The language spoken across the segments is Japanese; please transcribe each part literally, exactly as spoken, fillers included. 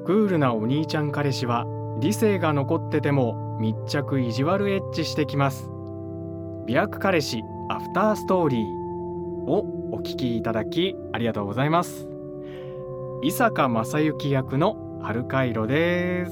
クールなお兄ちゃん彼氏は理性が残ってても密着意地悪エッチしてきます。美白彼氏アフターストーリーをお聞きいただきありがとうございます。伊坂正幸役の春カイロです。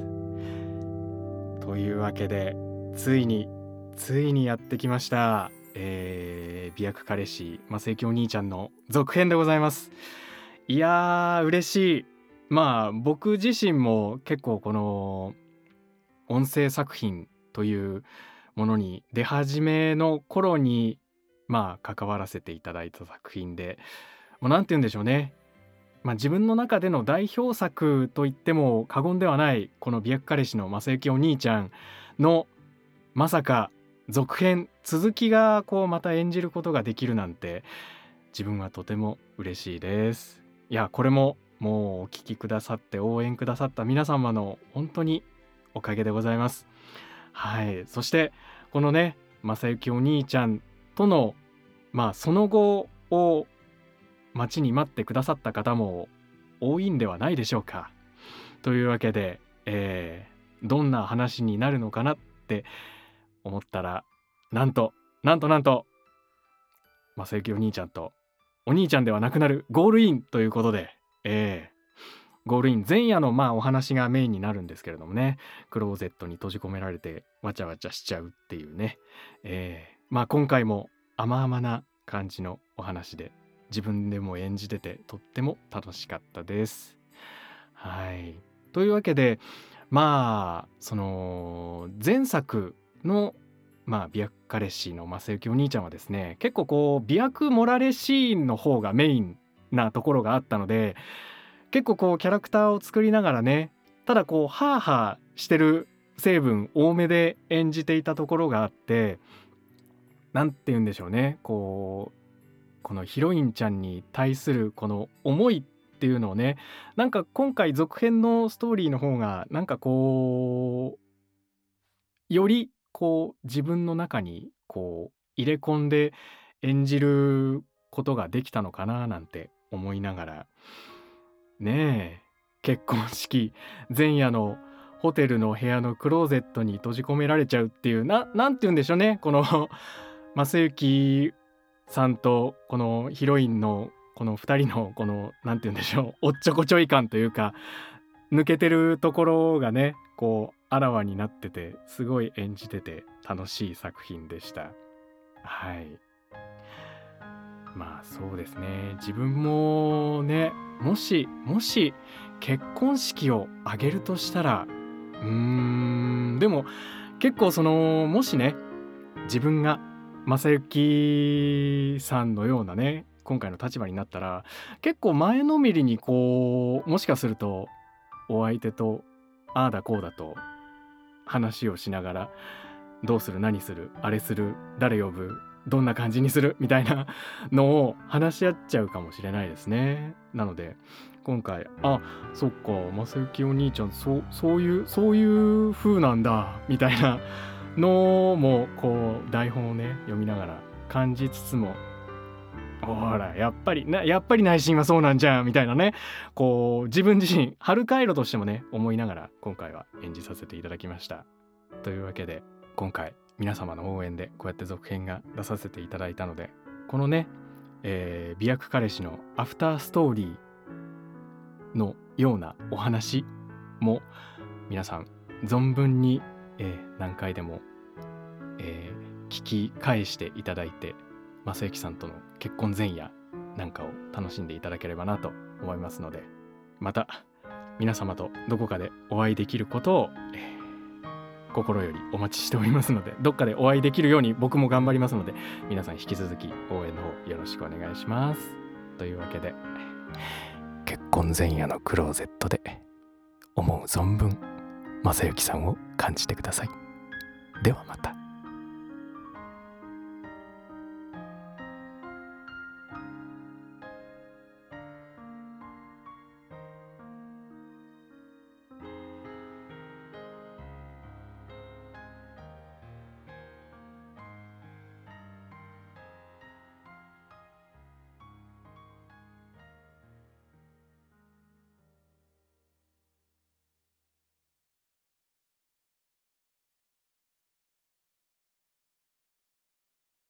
というわけでついについにやってきました、えー、美白彼氏正幸お兄ちゃんの続編でございます。いやー嬉しい。まあ僕自身も結構この音声作品というものに出始めの頃にまあ関わらせていただいた作品で、もうなんて言うんでしょうね、まあ、自分の中での代表作と言っても過言ではないこの美白彼氏の正幸お兄ちゃんのまさか続編続きがこうまた演じることができるなんて自分はとても嬉しいです。いやこれももうお聞きくださって応援くださった皆様の本当におかげでございます。はい。そしてこのね正幸お兄ちゃんとのまあその後を待ちに待ってくださった方も多いんではないでしょうか。というわけで、えー、どんな話になるのかなって思ったら、なんとなんとなんと正幸お兄ちゃんとお兄ちゃんではなくなるゴールインということで、えー、ゴールイン前夜のまあお話がメインになるんですけれどもね、クローゼットに閉じ込められてわちゃわちゃしちゃうっていうね、えー、まあ今回も甘々な感じのお話で自分でも演じててとっても楽しかったです。はい。というわけでまあその前作のまあ美白彼氏の正幸お兄ちゃんはですね、結構こう美白盛られシーンの方がメインなところがあったので、結構こうキャラクターを作りながらね、ただこうハーハーしてる成分多めで演じていたところがあって、なんて言うんでしょうね、こうこのヒロインちゃんに対するこの思いっていうのをね、なんか今回続編のストーリーの方がなんかこうよりこう自分の中にこう入れ込んで演じることができたのかななんて思いながらねえ、結婚式前夜のホテルの部屋のクローゼットに閉じ込められちゃうっていうな、なんて言うんでしょうね、この正幸さんとこのヒロインのこのふたりのこのなんて言うんでしょう、おっちょこちょい感というか抜けてるところがねこうあらわになってて、すごい演じてて楽しい作品でした。はい。まあそうですね、自分もね、もしもし結婚式を挙げるとしたらうーんでも結構そのもしね自分が正幸さんのようなね今回の立場になったら、結構前のめりにこうもしかするとお相手とああだこうだと話をしながら、どうする何するあれする誰呼ぶどんな感じにするみたいなのを話し合っちゃうかもしれないですね。なので今回あそっか正幸お兄ちゃんそうそういうそういう風なんだみたいなのもこう台本をね読みながら感じつつも、ほらやっぱりなやっぱり内心はそうなんじゃんみたいなね、こう自分自身春カイロとしてもね思いながら今回は演じさせていただきました。というわけで今回皆様の応援でこうやって続編が出させていただいたので、このね、えー、美白彼氏のアフターストーリーのようなお話も皆さん存分に、えー、何回でも、えー、聞き返していただいて、正幸さんとの結婚前夜なんかを楽しんでいただければなと思いますので、また皆様とどこかでお会いできることを、えー心よりお待ちしておりますので、どっかでお会いできるように僕も頑張りますので、皆さん引き続き応援の方よろしくお願いします。というわけで結婚前夜のクローゼットで思う存分正幸さんを感じてください。ではまた。